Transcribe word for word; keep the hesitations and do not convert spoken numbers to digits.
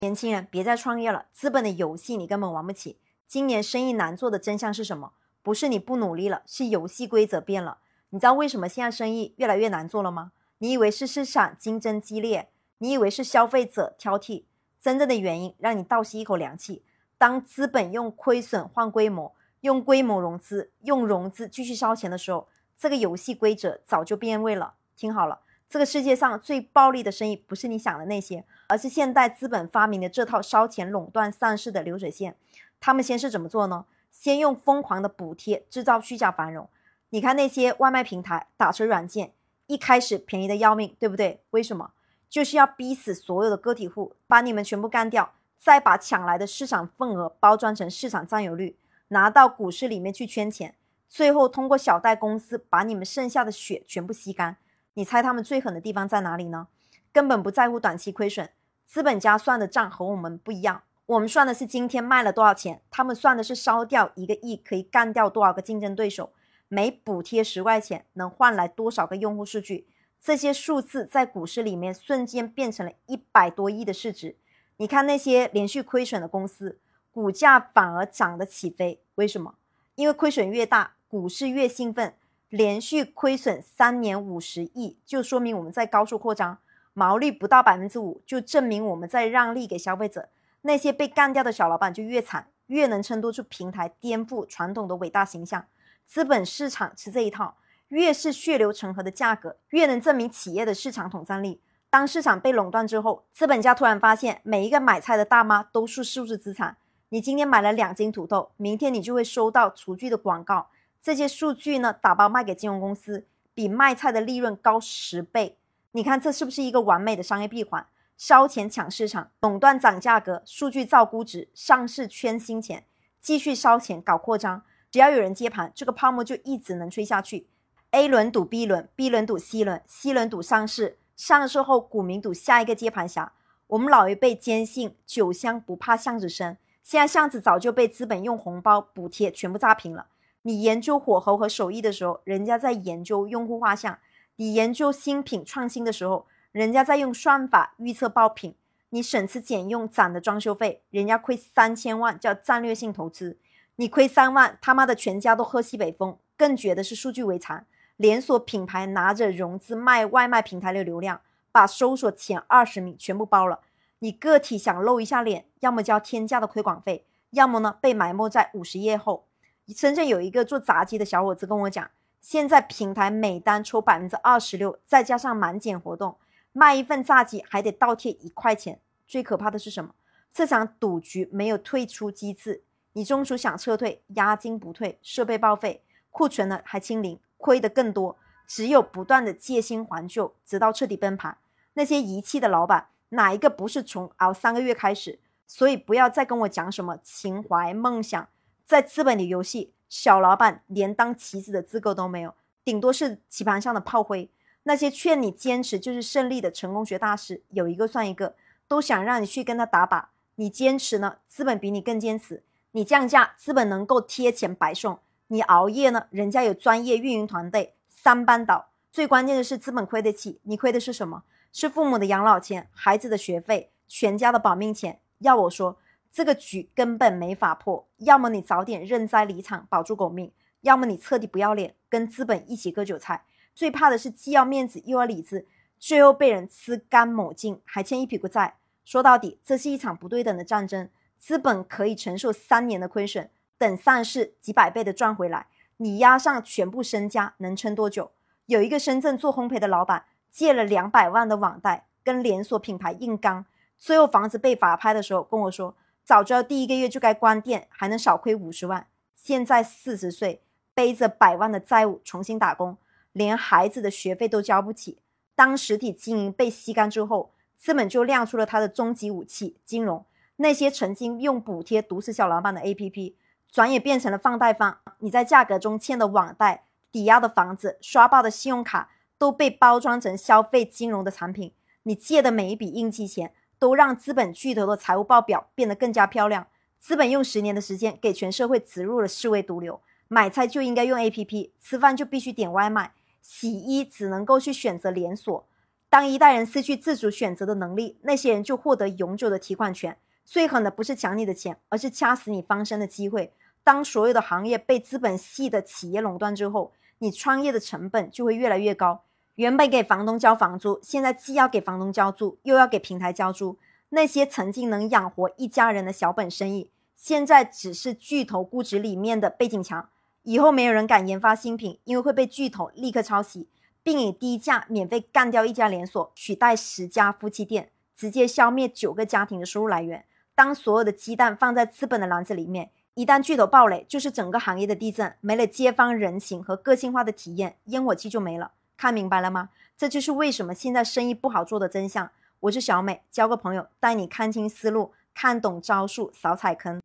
年轻人别再创业了，资本的游戏你根本玩不起。今年生意难做的真相是什么？不是你不努力了，是游戏规则变了。你知道为什么现在生意越来越难做了吗？你以为是市场竞争激烈，你以为是消费者挑剔，真正的原因让你倒吸一口凉气。当资本用亏损换规模，用规模融资，用融资继续烧钱的时候，这个游戏规则早就变味了。听好了，这个世界上最暴利的生意不是你想的那些，而是现代资本发明的这套烧钱垄断上市的流水线。他们先是怎么做呢？先用疯狂的补贴制造虚假繁荣。你看那些外卖平台、打车软件，一开始便宜的要命，对不对？为什么？就是要逼死所有的个体户，把你们全部干掉，再把抢来的市场份额包装成市场占有率，拿到股市里面去圈钱，最后通过小贷公司把你们剩下的血全部吸干。你猜他们最狠的地方在哪里呢？根本不在乎短期亏损，资本家算的账和我们不一样，我们算的是今天卖了多少钱，他们算的是烧掉一个亿可以干掉多少个竞争对手，每补贴十块钱能换来多少个用户数据，这些数字在股市里面瞬间变成了一百多亿的市值。你看那些连续亏损的公司，股价反而涨得起飞，为什么？因为亏损越大，股市越兴奋。连续亏损三年五十亿，就说明我们在高速扩张，毛利不到 百分之五， 就证明我们在让利给消费者。那些被干掉的小老板就越惨，越能衬托出平台颠覆传统的伟大形象。资本市场吃这一套，越是血流成河的价格，越能证明企业的市场统战力。当市场被垄断之后，资本家突然发现每一个买菜的大妈都是数字资产。你今天买了两斤土豆，明天你就会收到厨具的广告，这些数据呢，打包卖给金融公司，比卖菜的利润高十倍。你看这是不是一个完美的商业闭环？烧钱抢市场，垄断涨价格，数据造估值，上市圈新钱，继续烧钱搞扩张。只要有人接盘，这个泡沫就一直能吹下去。A 轮赌 B 轮 ，B 轮赌 C 轮 ，C 轮赌上市，上市后股民赌下一个接盘侠。我们老一辈坚信酒香不怕巷子深，现在巷子早就被资本用红包补贴全部炸平了。你研究火候和手艺的时候，人家在研究用户画像；你研究新品创新的时候，人家在用算法预测爆品。你省吃俭用攒的装修费，人家亏三千万叫战略性投资。你亏三万，他妈的全家都喝西北风。更绝的是数据为残，连锁品牌拿着融资卖外卖平台的流量，把搜索前二十名全部包了。你个体想露一下脸，要么交天价的推广费，要么呢被埋没在五十页后。深圳有一个做炸鸡的小伙子跟我讲，现在平台每单抽 百分之二十六， 再加上满减活动，卖一份炸鸡还得倒贴一块钱。最可怕的是什么？这场赌局没有退出机制，你中途想撤退，押金不退，设备报废，库存呢还清零，亏得更多。只有不断的借新还旧，直到彻底崩盘。那些遗弃的老板，哪一个不是从熬三个月开始？所以不要再跟我讲什么情怀梦想，在资本的游戏，小老板连当棋子的资格都没有，顶多是棋盘上的炮灰。那些劝你坚持就是胜利的成功学大师，有一个算一个，都想让你去跟他打靶。你坚持呢，资本比你更坚持；你降价，资本能够贴钱白送；你熬夜呢，人家有专业运营团队，三班倒。最关键的是资本亏得起，你亏的是什么？是父母的养老钱、孩子的学费、全家的保命钱。要我说，这个局根本没法破，要么你早点认栽离场保住狗命，要么你彻底不要脸，跟资本一起割韭菜。最怕的是既要面子又要里子，最后被人吃干抹净，还欠一屁股债。说到底，这是一场不对等的战争。资本可以承受三年的亏损，等上市几百倍的赚回来，你押上全部身家能撑多久？有一个深圳做烘焙的老板借了两百万的网贷，跟连锁品牌硬刚，最后房子被法拍的时候跟我说，早知道第一个月就该关店，还能少亏五十万。现在四十岁，背着百万的债务重新打工，连孩子的学费都交不起。当实体经营被吸干之后，资本就亮出了它的终极武器——金融。那些曾经用补贴毒死小老板的 A P P， 转眼变成了放贷方。你在价格中欠的网贷、抵押的房子、刷爆的信用卡，都被包装成消费金融的产品。你借的每一笔应急钱，都让资本巨头的财务报表变得更加漂亮。资本用十年的时间给全社会植入了视为毒瘤，买菜就应该用 A P P， 吃饭就必须点外卖，洗衣只能够去选择连锁， 当一代人失去自主选择的能力，那些人就获得永久的提款权。最狠的不是抢你的钱，而是掐死你翻身的机会。当所有的行业被资本系的企业垄断之后，你创业的成本就会越来越高。原本给房东交房租，现在既要给房东交租，又要给平台交租。那些曾经能养活一家人的小本生意，现在只是巨头估值里面的背景墙。以后没有人敢研发新品，因为会被巨头立刻抄袭，并以低价免费干掉一家连锁，取代十家夫妻店，直接消灭九个家庭的收入来源。当所有的鸡蛋放在资本的篮子里面，一旦巨头暴雷，就是整个行业的地震，没了街坊人情和个性化的体验，烟火气就没了。看明白了吗？这就是为什么现在生意不好做的真相。我是小美，交个朋友，带你看清思路，看懂招数，少踩坑。